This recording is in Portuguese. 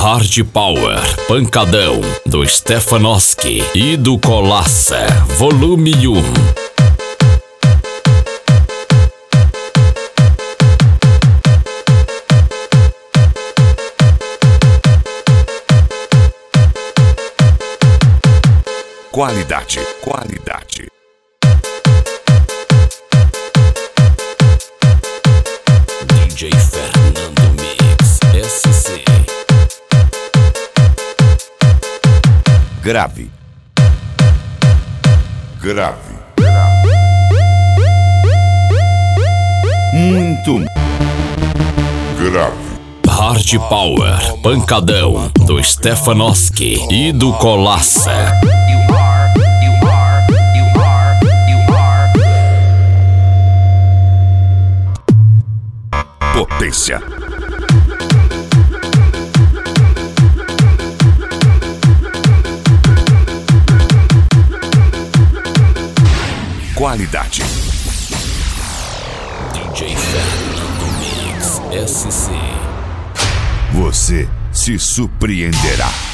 Hard Power, Pancadão, do Stefanowski e do Colassa, volume 1. Qualidade. DJ Fernando Mix, SC. Grave. Muito grave. Hard Power, Pancadão, do Stefanowski e do Colassa. Potência. Qualidade. DJ Fernando Mix, SC. Você se surpreenderá.